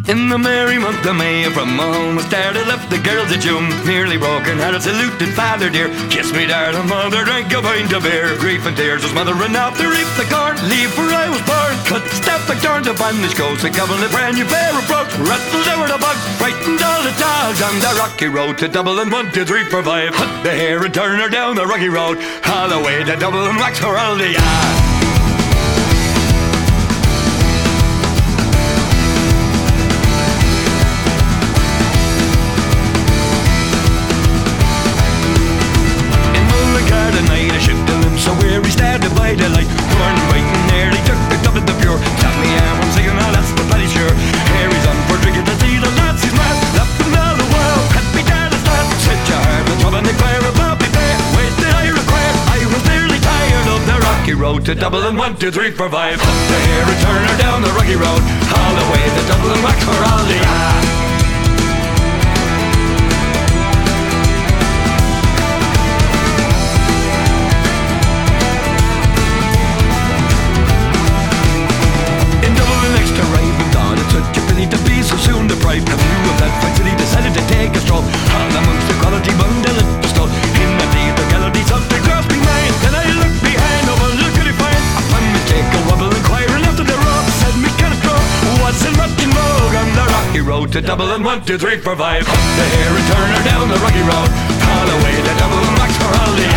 In the merry month of May, from home I started, left the girls at June, nearly broken hearted, saluted father dear, kissed me darling mother, drank a pint of beer. Grief and tears was mothering out to reap the corn, leave where I was born, cut step the corn to banish coast, a couple of brand new pair of brogues, rattled over the bugs, frightened all the dogs on the rocky road to Dublin. 1, 2, 3, 4, 5, cut the hair and turn her down the rocky road, all the way to Dublin, wax her all the so weary, started by the light, born and bright and early, took the cup of the pure, tap me arm, I'm singing, oh that's the bloody sure. Harry's on for drinking to see the lads, he's mad, laughing all the while, cut me down the stand, set your heart, the trouble and inquire about me fair, wait did I require, I was nearly tired of the rocky road to Dublin. 1, 2, 3, 4, 5, up the hair and turn her down the rocky road, all the way to Dublin, wax for all the to be so soon deprived of you of that faculty, decided to take a stroll all amongst the quality bundle at the stall. In the legality something crossed me mind, then I looked behind, oh well look at it fine, upon me take a wobble inquiring after the road, said me can it grow, what's in rockin' vogue on the rocky road to Dublin. 1, 2, 3, 4, 5, up the hair and turn her down the rocky road, all the way to Dublin, wax for all the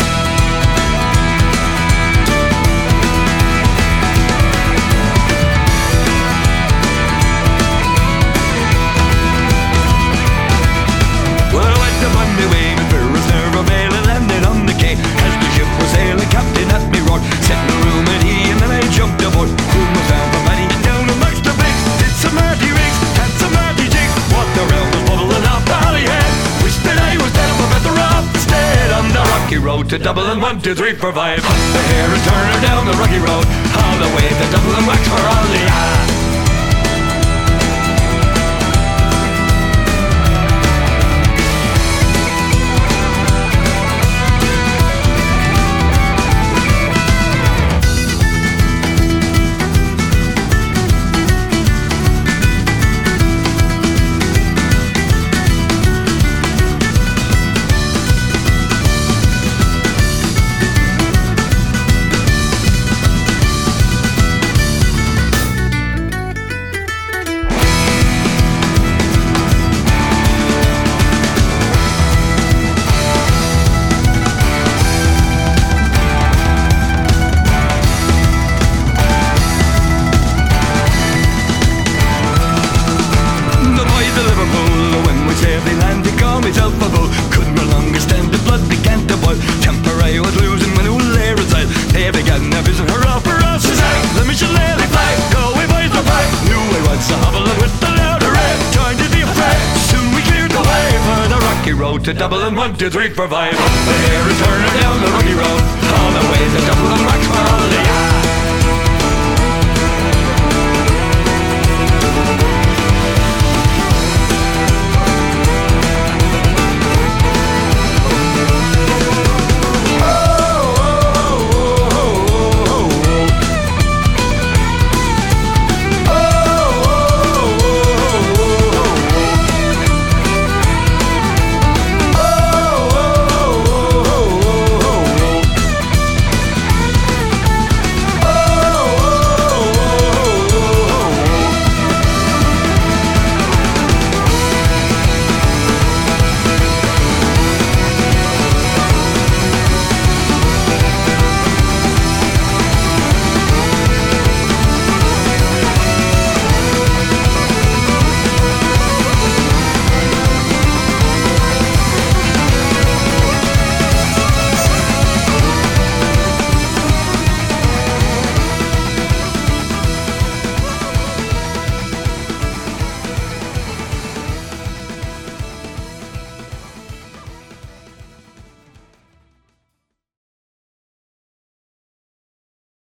upon me wave and for was never avail and landed on the quay. As the ship was sailing, captain at me roared, set in the room at he, and then I jumped aboard. Room was down from Matty down amongst the bigs, did some marty rigs, had some marty jigs, walked around was bubbling off the Holyhead. Wished that I was dead, but better off instead on the rocky road to Dublin. 1, 2, 3, 4, 5, up the hair and turn her down the rocky road, all the way to Dublin, wax for all the to Dublin. 1, 2, 3, 4, 5, up the hair and turn her down the rocky road, all the way to Dublin.